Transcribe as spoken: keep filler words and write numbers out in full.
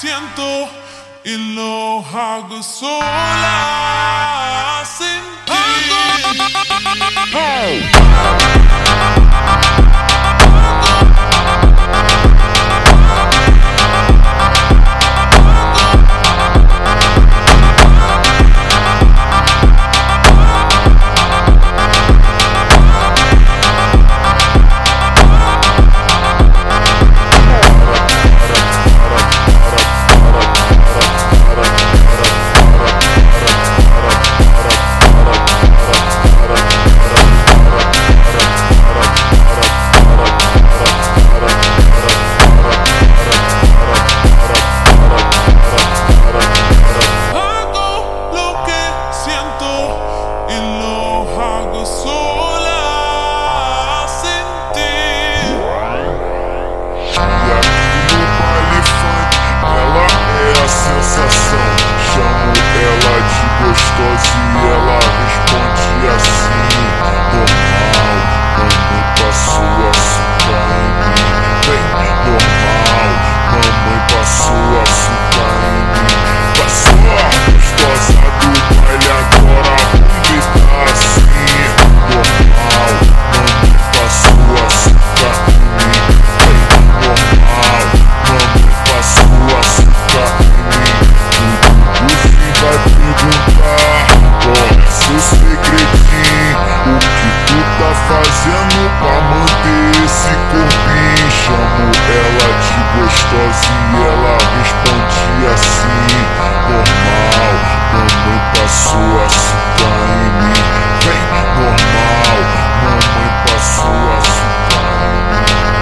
siento y lo hago sola sin ti. Gostosa e ela responde assim: normal, mamãe passou açúcar em mim. Vem, normal, mamãe passou açúcar em mim. Passou a gostosa do baile, agora vamos gritar assim: normal, mamãe passou açúcar em mim. Vem, normal, mamãe passou açúcar em mim. O fim vai perguntar qual é seu segredinho, o que tu tá fazendo pra manter esse corpinho. Chamo ela de gostosa e ela responde assim: normal, mamãe passou açúcar em mim. Vem, normal, mamãe passou açúcar em mim.